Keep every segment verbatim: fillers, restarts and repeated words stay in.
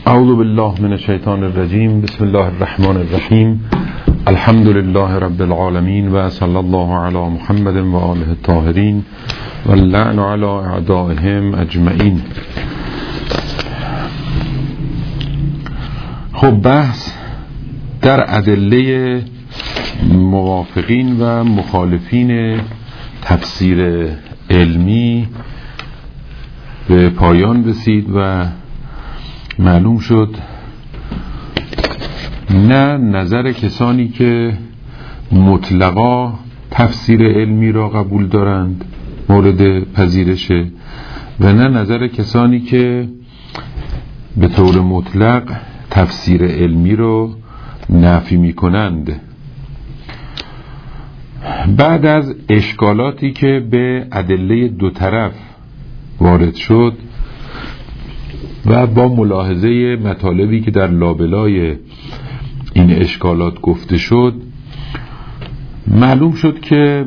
اعوذ بالله من الشیطان الرجیم. بسم الله الرحمن الرحیم. الحمد لله رب العالمین و صلی الله علی محمد و آله الطاهرین و اللعن علی اعدائهم اجمعین. خب بحث در ادله موافقین و مخالفین تفسیر علمی به پایان رسید و معلوم شد نه نظر کسانی که مطلقا تفسیر علمی را قبول دارند مورد پذیرشه و نه نظر کسانی که به طور مطلق تفسیر علمی رو نفی می کنند. بعد از اشکالاتی که به ادله دو طرف وارد شد و با ملاحظه مطالبی که در لابلای این اشکالات گفته شد، معلوم شد که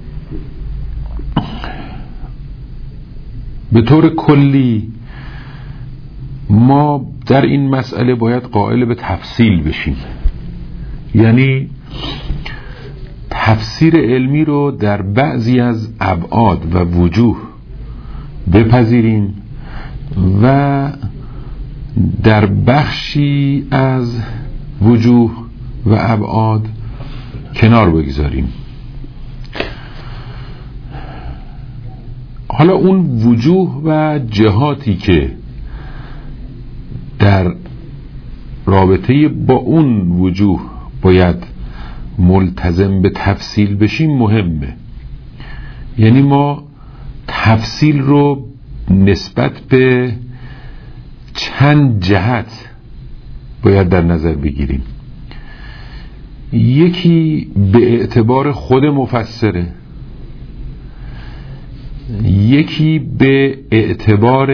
به طور کلی ما در این مسئله باید قائل به تفصیل بشیم، یعنی تفسیر علمی رو در بعضی از ابعاد و وجوه بپذیریم و در بخشی از وجوه و ابعاد کنار بگذاریم. حالا اون وجوه و جهاتی که در رابطه با اون وجوه باید ملتزم به تفصیل بشیم مهمه، یعنی ما تفصیل رو نسبت به چند جهت باید در نظر بگیریم. یکی به اعتبار خود مفسره، یکی به اعتبار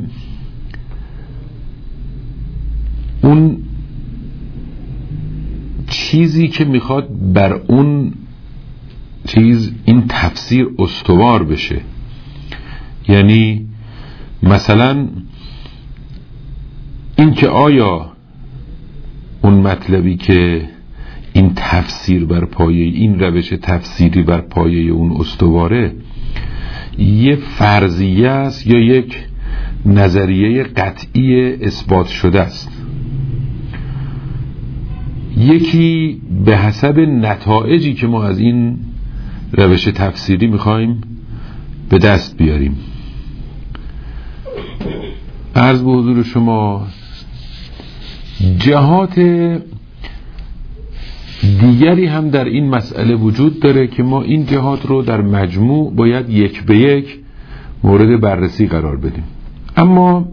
اون چیزی که میخواد بر اون چیز این تفسیر استوار بشه، یعنی مثلا این که آیا اون مطلبی که این تفسیر بر پایه این روش تفسیری بر پایه اون استواره یه فرضیه است یا یک نظریه قطعی اثبات شده است. یکی به حسب نتایجی که ما از این روش تفسیری میخوایم به دست بیاریم. عرض به حضور شما جهات دیگری هم در این مسئله وجود داره که ما این جهات رو در مجموع باید یک به یک مورد بررسی قرار بدیم. اما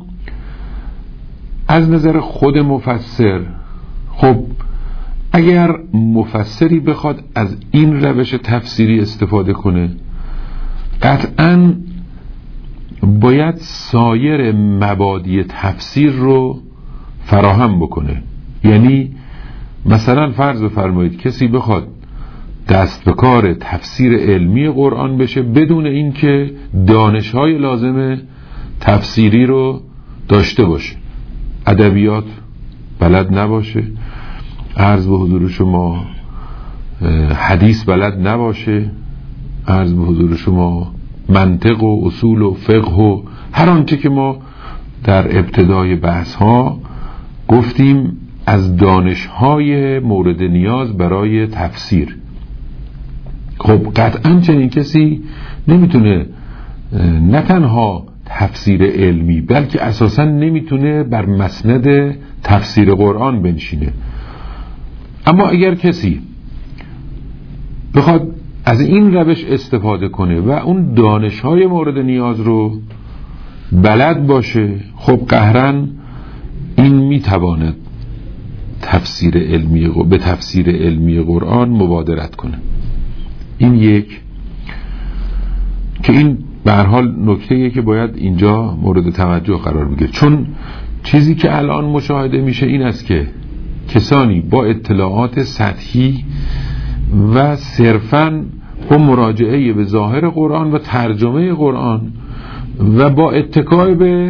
از نظر خود مفسر، خب اگر مفسری بخواد از این روش تفسیری استفاده کنه قطعاً باید سایر مبادی تفسیر رو فراهم بکنه. یعنی مثلا فرض بفرمایید کسی بخواد دست به کار تفسیر علمی قرآن بشه بدون اینکه دانش‌های لازم تفسیری رو داشته باشه، ادبیات بلد نباشه، عرض به حضور شما حدیث بلد نباشه، عرض به حضور شما منطق و اصول و فقه و هر آنچه که ما در ابتدای بحث ها گفتیم از دانش‌های مورد نیاز برای تفسیر. خب قطعاً چنین کسی نمیتونه نه تنها تفسیر علمی بلکه اساساً نمیتونه بر مسند تفسیر قرآن بنشینه. اما اگر کسی بخواد از این روش استفاده کنه و اون دانش‌های مورد نیاز رو بلد باشه، خب قهراً این میتواند تفسیر علمی به تفسیر علمی قرآن مبادرت کنه. این یک که این به هر حال نکته‌ایه که باید اینجا مورد توجه قرار بگیره، چون چیزی که الان مشاهده میشه این است که کسانی با اطلاعات سطحی و صرفاً با مراجعه به ظاهر قرآن و ترجمه قرآن و با اتکای به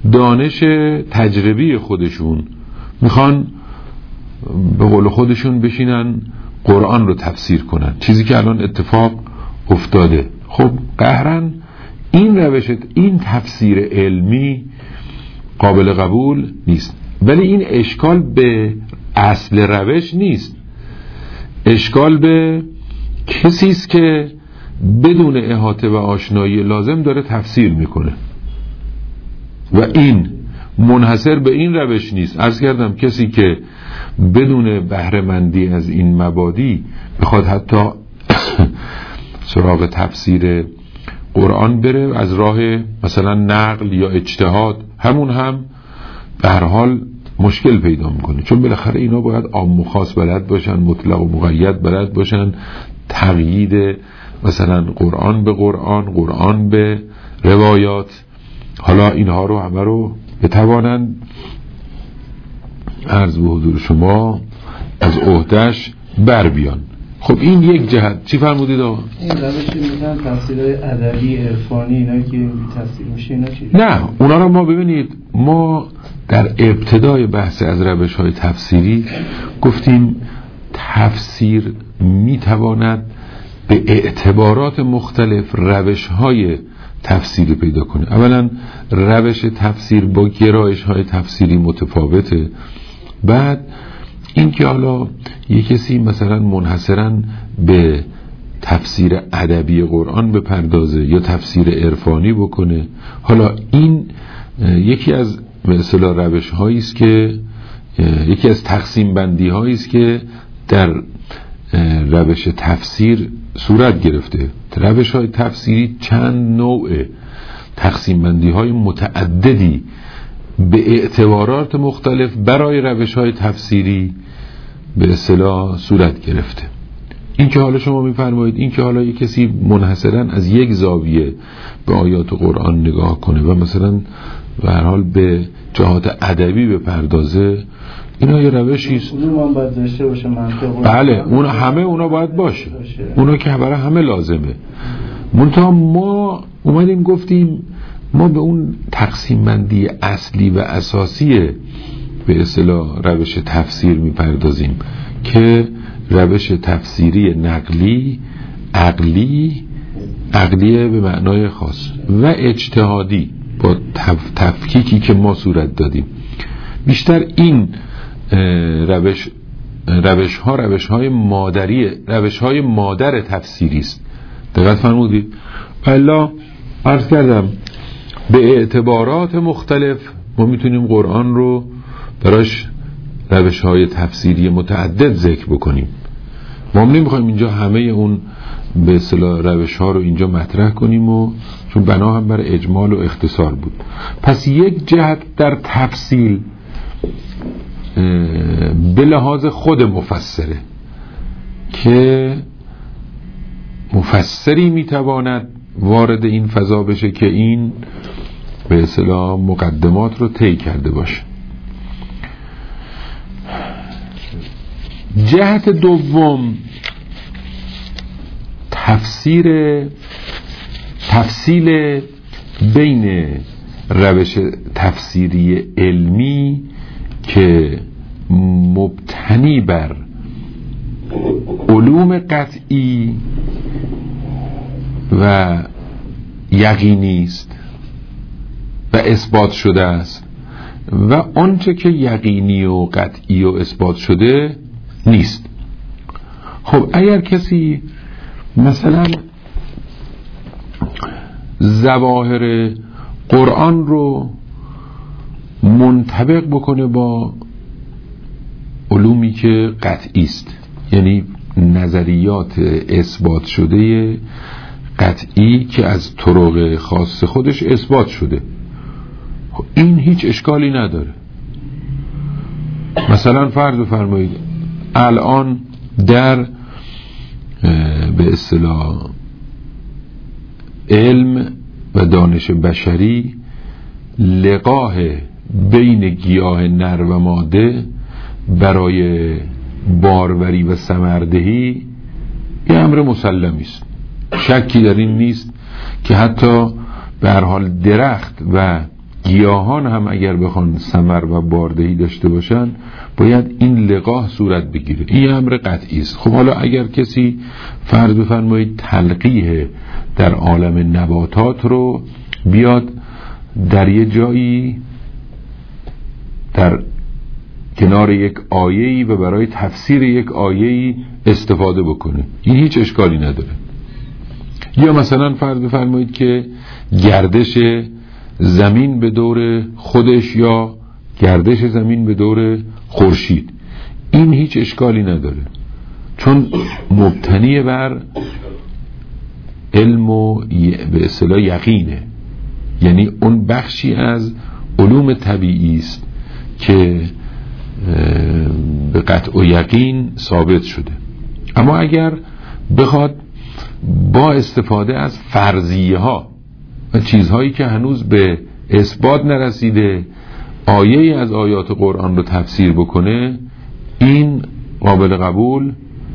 دانش تجربی خودشون میخوان به قول خودشون بشینن قرآن رو تفسیر کنن، چیزی که الان اتفاق افتاده. خب قهرن این روش، این تفسیر علمی قابل قبول نیست. ولی این اشکال به اصل روش نیست، اشکال به کسی است که بدون احاطه و آشنایی لازم داره تفسیر میکنه و این منحصر به این روش نیست. عرض کردم کسی که بدون بهره مندی از این مبادی بخواد حتی سراغ تفسیر قرآن بره از راه مثلا نقل یا اجتهاد، همون هم به هر حال مشکل پیدا میکنه، چون بالاخره اینا باید عام و خاص بلد باشن، مطلق و مقید بلد باشن، تقیید مثلا قرآن به قرآن، قرآن به روایات، حالا اینها رو همه رو بتوانند عرض به حضور شما از عهده‌اش بر بیان. خب این یک جهت. چی فرمودید آقا؟ این روشی میگن تفسیرهای ادبی عرفانی اینا که تفسیر میشه اینا چی؟ نه، اونا رو ما ببینید، ما در ابتدای بحث از روش‌های تفسیری گفتیم تفسیر میتواند به اعتبارات مختلف روش‌های تفسیری پیدا کنه. اولا روش تفسیر با گرایش‌های تفسیری متفاوته. بعد این که حالا یک کسی مثلا منحصراً به تفسیر ادبی قرآن بپردازه یا تفسیر عرفانی بکنه، حالا این یکی از به اصطلاح روش‌هایی است که یکی از تقسیم بندی هایی است که در روش تفسیر صورت گرفته. روش های تفسیری چند نوع تقسیم بندی های متعددی به اعتبارات مختلف برای روش های تفسیری به اصطلاح صورت گرفته. این که حالا شما میفرمایید این که حالا یک کسی منحصراً از یک زاویه به آیات قرآن نگاه کنه و مثلا به هر حال به جهات ادبی بپردازه، اینا یه روشی است. اونم باید داشته باشه منطق. بله، اون همه اونا باید باشه، اونا که برای همه لازمه. منتها ما اومدیم گفتیم ما به اون تقسیم بندی اصلی و اساسی به اصطلاح روش تفسیر میپردازیم که روش تفسیری نقلی، عقلی، عقلیه به معنای خاص و اجتهادی با تف... تفکیکی که ما صورت دادیم. بیشتر این روش روش ها روش های مادری، روش های مادر تفسیری است. دقت فرمودید؟ الا عرض کردم به اعتبارات مختلف ما میتونیم قرآن رو براش روش های تفسیری متعدد ذکر بکنیم. ما نمیخوایم اینجا همه اون به اصطلاح روش ها رو اینجا مطرح کنیم و چون بنا هم بر اجمال و اختصار بود. پس یک جهت در تفصیل به لحاظ خود مفسره که مفسری میتواند وارد این فضا بشه که این به اصطلاح مقدمات رو طی کرده باشه. جهت دوم تفسیر تفصیل بین روش تفسیری علمی که مبتنی بر علوم قطعی و یقینی است و اثبات شده است و آنچه که یقینی و قطعی و اثبات شده نیست. خب اگر کسی مثلا ظواهر قرآن رو منطبق بکنه با علومی که قطعی است، یعنی نظریات اثبات شده قطعی که از طرق خاص خودش اثبات شده، این هیچ اشکالی نداره. مثلا فرض بفرمایید الان در به اصطلاح علم و دانش بشری لقاح بین گیاه نر و ماده برای باروری و ثمردهی یه امر مسلمی است، شکی در این نیست که حتی به هر حال درخت و گیاهان هم اگر بخوان ثمر و باردهی داشته باشن باید این لقاح صورت بگیره. این امر قطعی است. خب حالا اگر کسی فرض بفرمایید تلقیح در عالم نباتات رو بیاد در یه جایی در کنار یک آیه‌ای و برای تفسیر یک آیه‌ای استفاده بکنه، این هیچ اشکالی نداره. یا مثلا فرض بفرمایید که گردش زمین به دور خودش یا گردش زمین به دور خورشید، این هیچ اشکالی نداره، چون مبتنی بر علم و به اصطلاح یقینه، یعنی اون بخشی از علوم طبیعی است که به قطع و یقین ثابت شده. اما اگر بخواد با استفاده از فرضیه ها و چیزهایی که هنوز به اثبات نرسیده آیه از آیات قرآن رو تفسیر بکنه، این قابل قبول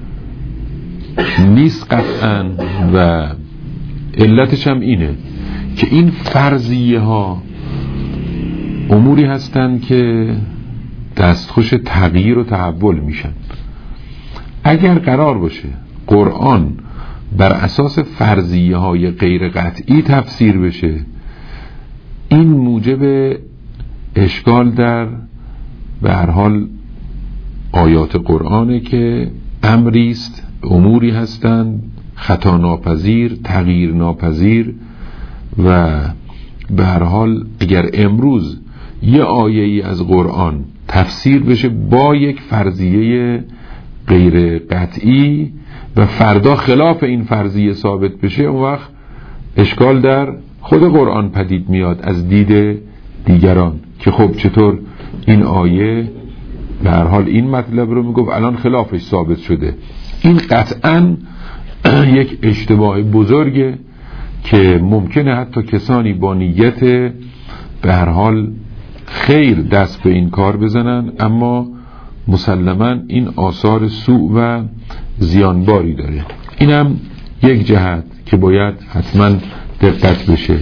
نیست قطعاً. و علتش هم اینه که این فرضیه ها اموری هستند که دستخوش تغییر و تحول میشن. اگر قرار باشه قرآن بر اساس فرضیه های غیر قطعی تفسیر بشه، این موجب اشکال در به هر حال آیات قرآنه که امری است، اموری هستند خطا ناپذیر، تغییر ناپذیر. و به هر حال اگر امروز یه آیه‌ای از قرآن تفسیر بشه با یک فرضیه غیر قطعی و فردا خلاف این فرضیه ثابت بشه، اون وقت اشکال در خود قرآن پدید میاد از دید دیگران که خب چطور این آیه به هر حال این مطلب رو میگفت الان خلافش ثابت شده. این قطعاً یک اشتباه بزرگه که ممکنه حتی کسانی با نیت به هر حال خیر دست به این کار بزنن، اما مسلماً این آثار سوء و زیانباری داره. اینم یک جهت که باید حتما دقت بشه.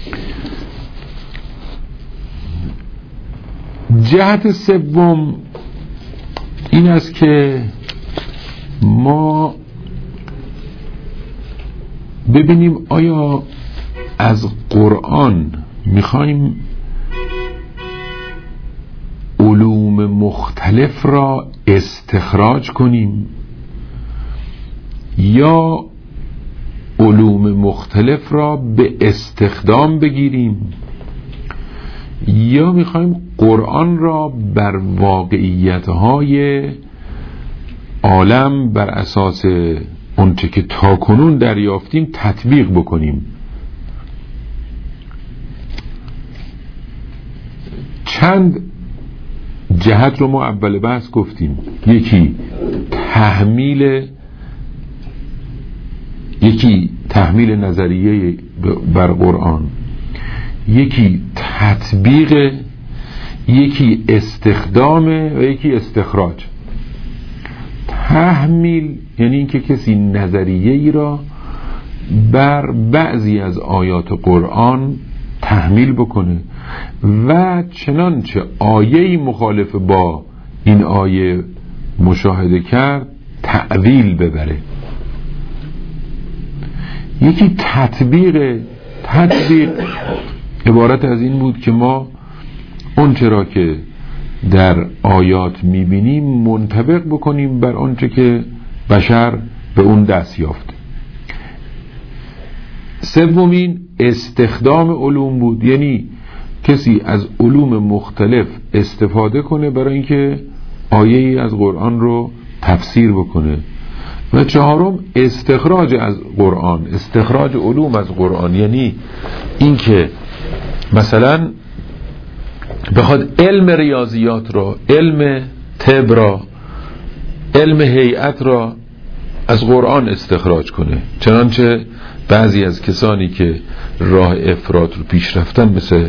جهت سوم این است که ما ببینیم آیا از قرآن میخوایم علوم مختلف را استخراج کنیم یا علوم مختلف را به استخدام بگیریم، یا میخوایم قرآن را بر واقعیت‌های عالم بر اساس اونچه که تاکنون دریافتیم تطبیق بکنیم. چند جهت رو ما اول بحث گفتیم. یکی تحمیل یکی تحمیل نظریه بر قرآن، یکی تطبیق، یکی استخدام و یکی استخراج. تحمیل یعنی اینکه کسی نظریه ای را بر بعضی از آیات قرآن تحمیل بکنه و چنانچه آیه‌ای مخالف با این آیه مشاهده کرد تأویل ببره. یکی تطبیق. تطبیق عبارت از این بود که ما اون چرا که در آیات میبینیم منطبق بکنیم بر آنچه که بشر به اون دست یافته. سومین استخدام علوم بود، یعنی کسی از علوم مختلف استفاده کنه برای اینکه آیه‌ای از قرآن رو تفسیر بکنه. و چهارم استخراج از قرآن، استخراج علوم از قرآن، یعنی اینکه مثلا بخواد علم ریاضیات را، علم طب را، علم هیئت را از قرآن استخراج کنه. چنانچه بعضی از کسانی که راه افراط رو پیش رفتن مثل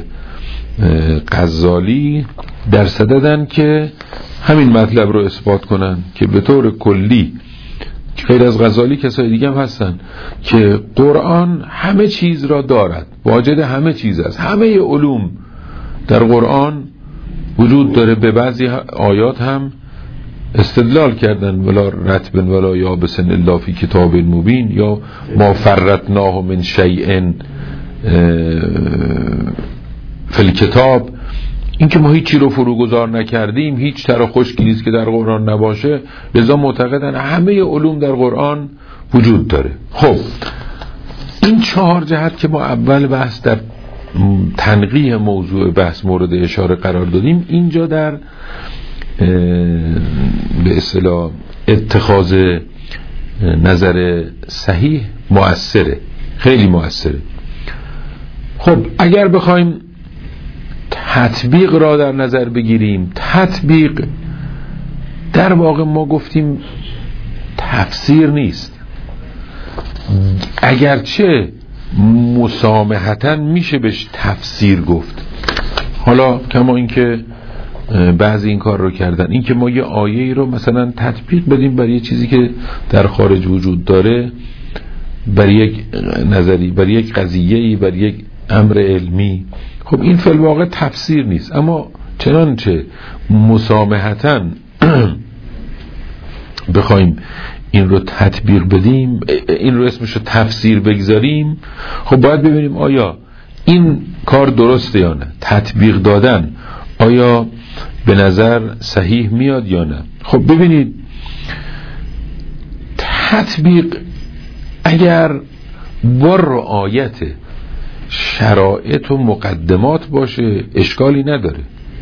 غزالی در صددن که همین مطلب رو اثبات کنن که به طور کلی غیر از غزالی کسای دیگه هم هستن که قرآن همه چیز را دارد، واجد همه چیز است، همه علوم در قرآن وجود داره. به بعضی آیات هم استدلال کردن ولا رطب ولا یابس الا فی کتاب مبین، یا ما فرطناه من شیء فی الکتاب، این که ما هیچی رو فروگذار نکردیم، هیچ تر خشکی نیست که در قرآن نباشه، لذا معتقدن همه علوم در قرآن وجود داره. خب این چهار جهت که ما اول بحث در تنقیح موضوع بحث مورد اشاره قرار دادیم، اینجا در به اصطلاح اتخاذ نظر صحیح مؤثره، خیلی مؤثره. خب اگر بخوایم تطبیق را در نظر بگیریم، تطبیق در واقع ما گفتیم تفسیر نیست، اگرچه مسامحتاً میشه بهش تفسیر گفت. حالا کما اینکه بعضی این کار رو کردن، این که ما یه آیه رو مثلا تطبیق بدیم بر یه چیزی که در خارج وجود داره، بر یک نظری، بر یک قضیه‌ای، بر یک امر علمی، خب این فی الواقع تفسیر نیست. اما چنانچه مسامحتاً بخوایم این رو تطبیق بدیم، این رو اسمش رو تفسیر بگذاریم، خب باید ببینیم آیا این کار درسته یا نه، تطبیق دادن آیا به نظر صحیح میاد یا نه. خب ببینید تطبیق اگر با رعایت شرایط و مقدمات باشه اشکالی نداره،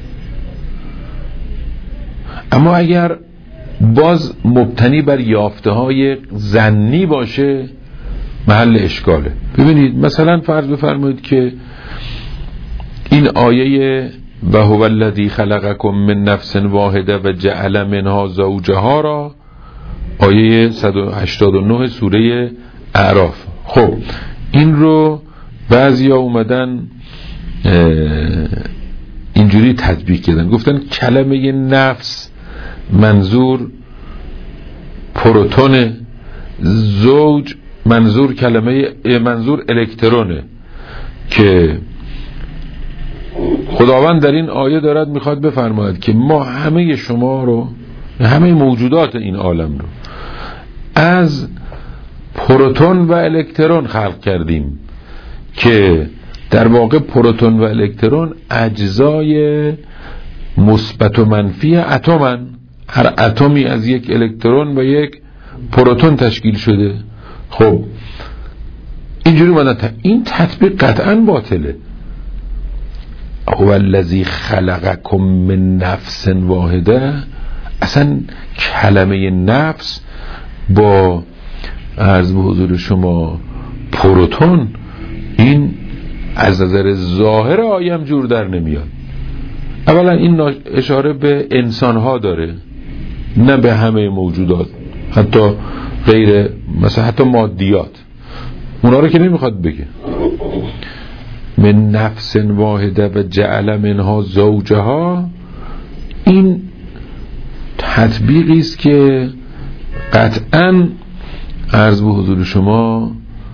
اما اگر باز مبتنی بر یافته های ظنی باشه محل اشکاله. ببینید مثلا فرض بفرمایید که این آیه و هو الذی خلقکم من نفس واحده و جعل منها زوجها را، آیه صد و هشتاد و نه سوره اعراف، خب این رو بعضیا اومدن اینجوری تطبیق کردن، گفتن کلمه نفس منظور پروتونه، زوج منظور کلمه منظور الکترونه، که خداوند در این آیه دارد میخواد بفرماید که ما همه شما رو، همه موجودات این عالم رو از پروتون و الکترون خلق کردیم، که در واقع پروتون و الکترون اجزای مثبت و منفی اتمن، هر اتمی از یک الکترون و یک پروتون تشکیل شده. خب اینجوری مدن این تطبیق قطعا باطله. هو الذی خلقکم من نفس واحده، اصلا کلمه نفس با عرض به حضور شما پروتون این از نظر ظاهر آیم جور در نمیاد. اولا این اشاره به انسان ها داره، نه به همه موجودات، حتی غیر مثلا حتی مادیات، اونا رو که نمیخواد بگه. من نفس واحده و جعل منها زوجها، این تطبیقی است که قطعاً عرض به حضور شما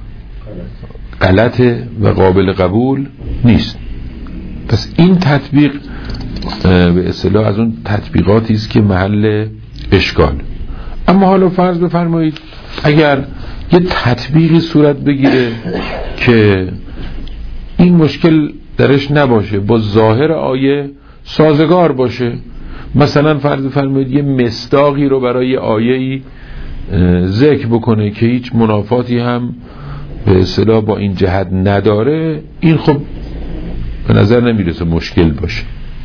غلطه و قابل قبول نیست. پس این تطبیق به اصطلاح از اون تطبیقاتی است که محل اشکال. اما حالا فرض بفرمایید اگر یه تطبیقی صورت بگیره که این مشکل درش نباشه، با ظاهر آیه سازگار باشه، مثلا فرض بفرمایید یه مصداقی رو برای آیه‌ای ذکر بکنه که هیچ منافاتی هم به اصطلاح با این جهت نداره، این خب به نظر نمیرسه مشکل باشه.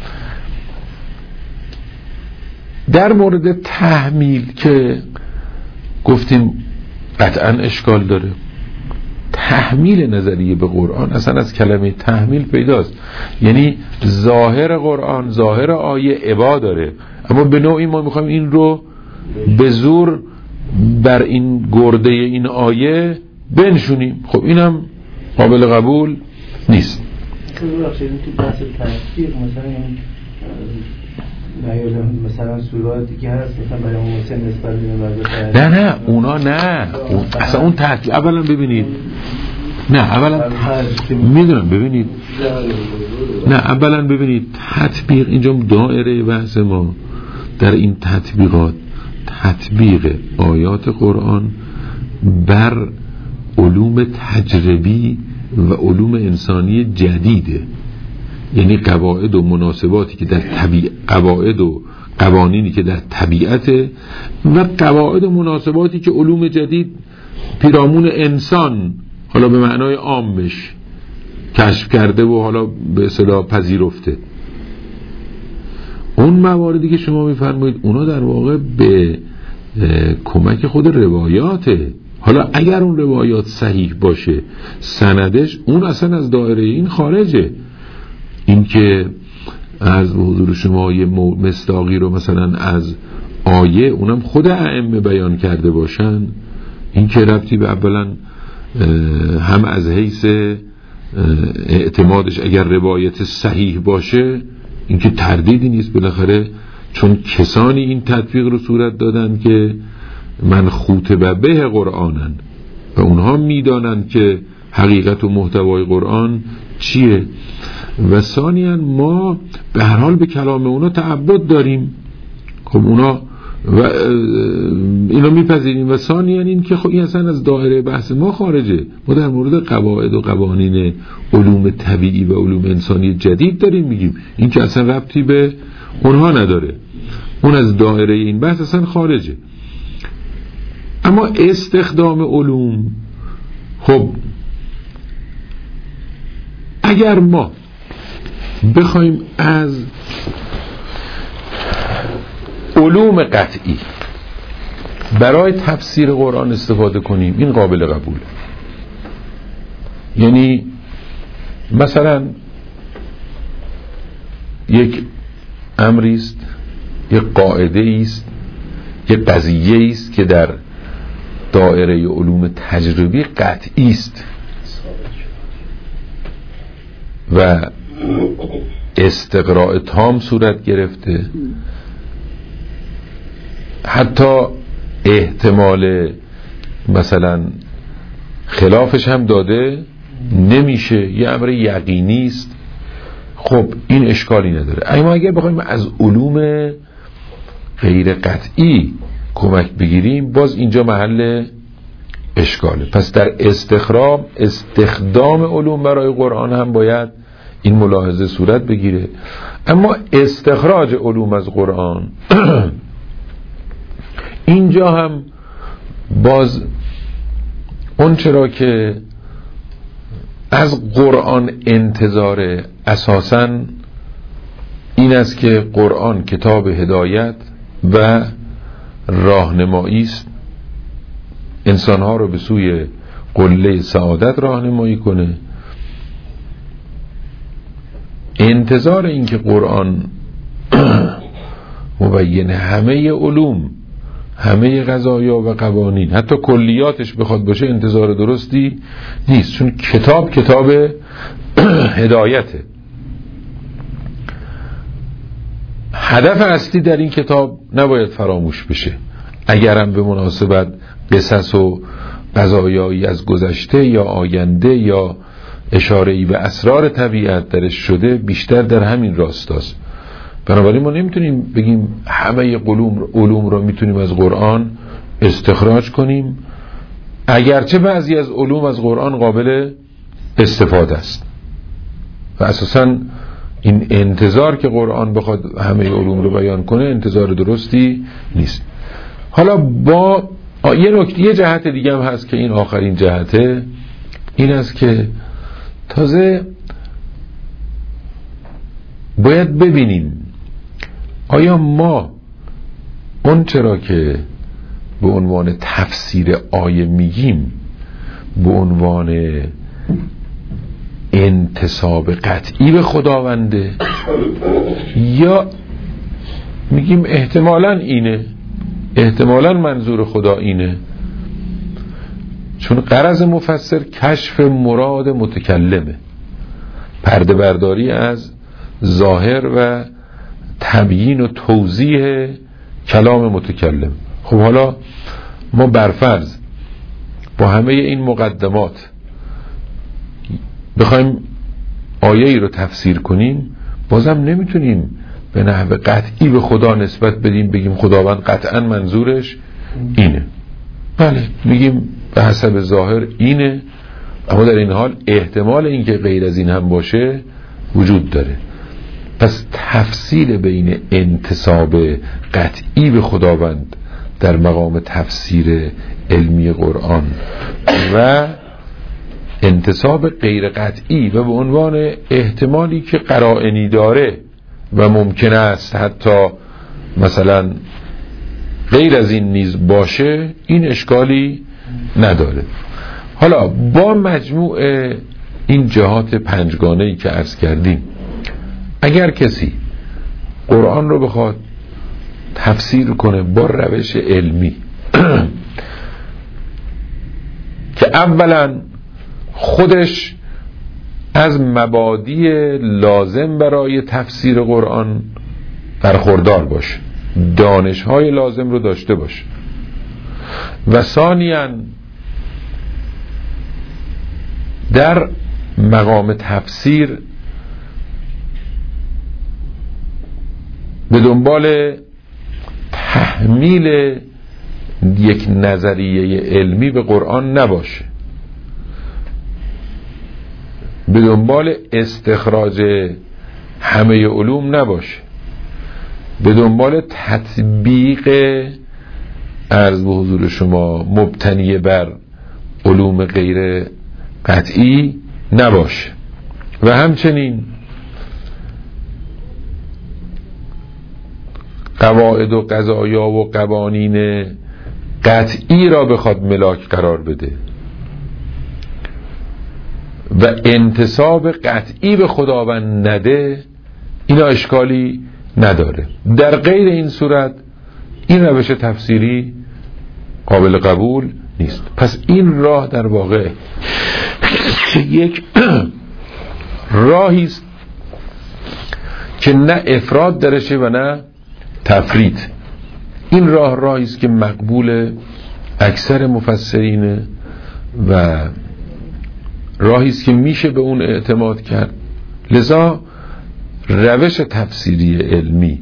در مورد تحمیل که گفتیم قطعا اشکال داره، تحمیل نظریه به قرآن اصلا از کلمه تحمیل پیداست، یعنی ظاهر قرآن، ظاهر آیه ابا داره، اما به نوعی ما میخوایم این رو به زور بر این گرده این آیه بنشونیم. خب اینم قابل قبول نیست. مثلا سوراتی که هست مثلا برای محسن نسبت نه نه اونا نه اون اصلا اون تحقیق. اولا ببینید نه اولا میدونم ببینید نه اولا ببینید تطبیق اینجا دایره بحث ما در این تطبیقات تطبیق آیات قرآن بر علوم تجربی و علوم انسانی جدیده، یعنی قواعد و مناسباتی که در طبیعت، قواعد و قوانینی که در طبیعت و قواعد و مناسباتی که علوم جدید پیرامون انسان حالا به معنای عامش کشف کرده و حالا به اصطلاح پذیرفته. اون مواردی که شما میفرمایید اونا در واقع به کمک خود روایاته. حالا اگر اون روایات صحیح باشه سندش، اون اصلا از دایره این خارجه. این که از حضور شما یه مصداقی رو مثلا از آیه اونم خود ائمه بیان کرده باشن، این که ربطی به اولا هم از حیث اعتمادش اگر روایت صحیح باشه این که تردیدی نیست، بالاخره چون کسانی این تطبیق رو صورت دادن که من خوطب به قرآنن و اونها میدانن که حقیقت و محتوای قرآن چیه. و ثانیاً ما به هر حال به کلام اونا تعبد داریم، خب اونا و اینو میپذیریم. و ثانیاً این که خب این اصلا از دایره بحث ما خارجه. ما در مورد قواعد و قوانین علوم طبیعی و علوم انسانی جدید داریم میگیم، این که اصلا ربطی به اونها نداره، اون از دایره این بحث اصلا خارجه. اما استخدام علوم، خب اگر ما بخوایم از علوم قطعی برای تفسیر قرآن استفاده کنیم این قابل قبوله. یعنی مثلا یک امری است، یک قاعده است، یک قضیه است که در دایره علوم تجربی قطعی است و استقراء تام صورت گرفته، حتی احتمال مثلا خلافش هم داده نمیشه، یه امر یقینی است. خب این اشکالی نداره. اما اگر بخوایم از علوم غیر قطعی کمک بگیریم باز اینجا محل اشکاله. پس در استخراج استخدام علوم برای قرآن هم باید این ملاحظه صورت بگیره. اما استخراج علوم از قرآن اینجا هم باز اون چرا که از قرآن انتظار اساساً این است که قرآن کتاب هدایت و راهنمایی است، انسانها رو به سوی قله سعادت راهنمایی کنه. انتظار این که قرآن مبین همه علوم، همه قضایا و قوانین، حتی کلیاتش بخواد باشه انتظار درستی نیست، چون کتاب کتاب هدایته. هدف اصلی در این کتاب نباید فراموش بشه. اگرم به مناسبت قصص و قضایایی از گذشته یا آینده یا اشاره‌ای به اسرار طبیعت درش شده، بیشتر در همین راستاست. بنابراین ما نمیتونیم بگیم همه علوم علوم رو میتونیم از قرآن استخراج کنیم، اگرچه بعضی از علوم از قرآن قابل استفاده است و اساساً این انتظار که قرآن بخواد همه علوم رو بیان کنه انتظار درستی نیست. حالا با یه نکته، یه جهت دیگه هم هست که این آخرین جهته، این است که تازه باید ببینیم آیا ما اون چرا که به عنوان تفسیر آیه میگیم به عنوان انتساب قطعی به خداونده، یا میگیم احتمالاً اینه، احتمالاً منظور خدا اینه. چون غرض مفسر کشف مراد متکلمه، پرده برداری از ظاهر و تبیین و توضیح کلام متکلم. خب حالا ما برفرض با همه این مقدمات بخوایم آیه ای رو تفسیر کنیم بازم نمیتونیم به نحو قطعی به خدا نسبت بدیم بگیم خداوند قطعا منظورش اینه. بله میگیم به حسب ظاهر اینه، اما در این حال احتمال اینکه غیر از این هم باشه وجود داره. پس تفصیل بین انتساب قطعی به خداوند در مقام تفسیر علمی قرآن و انتساب غیر قطعی و به عنوان احتمالی که قرائنی داره و ممکن است حتی مثلا غیر از این نیز باشه، این اشکالی نداره. حالا با مجموع این جهات پنجگانه‌ای که عرض کردیم، اگر کسی قرآن رو بخواد تفسیر کنه با روش علمی که اولا خودش از مبادی لازم برای تفسیر قرآن برخوردار باشه، دانش‌های لازم رو داشته باشه، و ثانیاً در مقام تفسیر به دنبال تحمیل یک نظریه علمی به قرآن نباشه، به دنبال استخراج همه علوم نباشه، به دنبال تطبیق عرض به حضور شما مبتنی بر علوم غیر قطعی نباشه، و همچنین قواعد و قضایا و قوانین قطعی را بخواد ملاک قرار بده و انتساب قطعی به خداوند نده، اینا اشکالی نداره. در غیر این صورت این روش تفسیری قابل قبول نیست. پس این راه در واقع یک راهی است که نه افراد درشه و نه تفرید. این راه راهی است که مقبول اکثر مفسرینه و راهی است که میشه به اون اعتماد کرد. لذا روش تفسیری علمی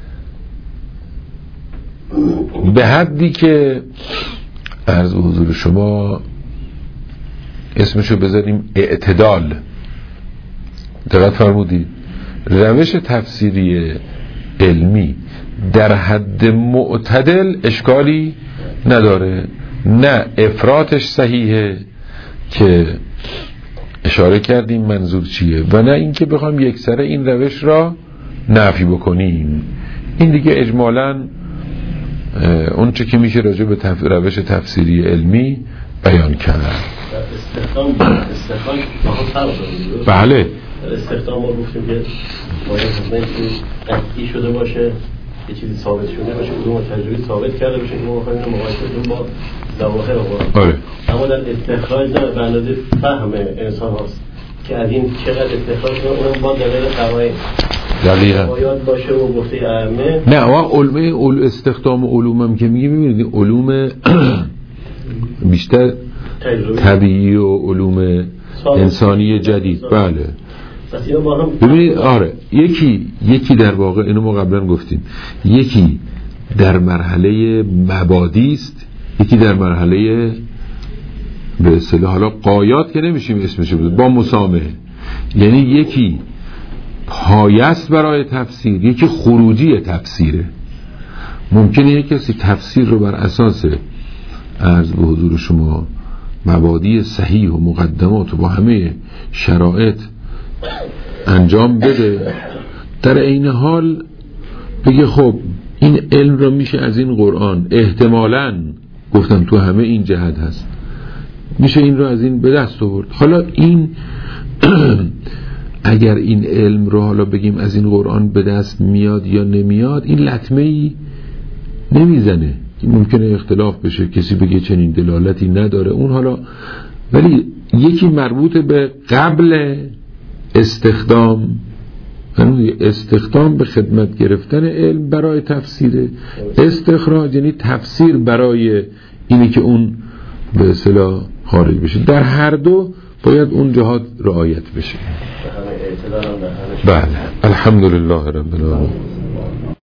به حدی که عرض به حضور شما اسمشو بذاریم اعتدال، دقت فرمودید، روش تفسیری علمی در حد معتدل اشکالی نداره، نه افراطش صحیحه که اشاره کردیم منظور چیه، و نه اینکه بخوام یک سره این روش را نفی بکنیم. این دیگه اجمالاً اون چه که میشه راجع به تف... روش تفسیری علمی بیان کرد. استخدام استخدام بله استخدام ما گفتیم که باید مثلا قطعی شده باشه، یه چیزی ثابت شده باشه، علوم تجربی ثابت کرده باشه که ما بخوایم اینو مقایسه کنیم با ظواهر قرآن. آره. اما در استخراج نه به اندازه فهم انسان هاست که از این چقدر استخراج کنه، اونم با دلیل قواعد دقیقاً باید باشه و گفته ائمه. نه و علم استخدام علوم هم که میگه میبینید علوم بیشتر طبیعی و علوم انسانی جدید. بله ببینید آره یکی یکی در واقع اینو ما قبلا گفتیم، یکی در مرحله مبادی است، یکی در مرحله به اصطلاح حالا قایات که نمیشیم اسمشو بذاریم با مسامحه، یعنی یکی پایست برای تفسیر، یکی خروجی تفسیره. ممکنه یک کسی تفسیر رو بر اساس عرض به حضور شما مبادی صحیح و مقدمات و با همه شرایط انجام بده، در عین حال بگه خب این علم رو میشه از این قرآن احتمالاً گفتم تو همه این جهت هست میشه این رو از این به دست آورد. حالا این اگر این علم رو حالا بگیم از این قرآن به دست میاد یا نمیاد، این لطمه ای نمیزنه، ممکنه اختلاف بشه، کسی بگه چنین دلالتی نداره اون حالا، ولی یکی مربوط به قبل استخدام، استخدام به خدمت گرفتن علم برای تفسیر، استخراج یعنی تفسیر برای اینی که اون به اصطلاح خارج بشه. در هر دو باید اون جهات رعایت بشه. بله الحمدلله رب العالمین.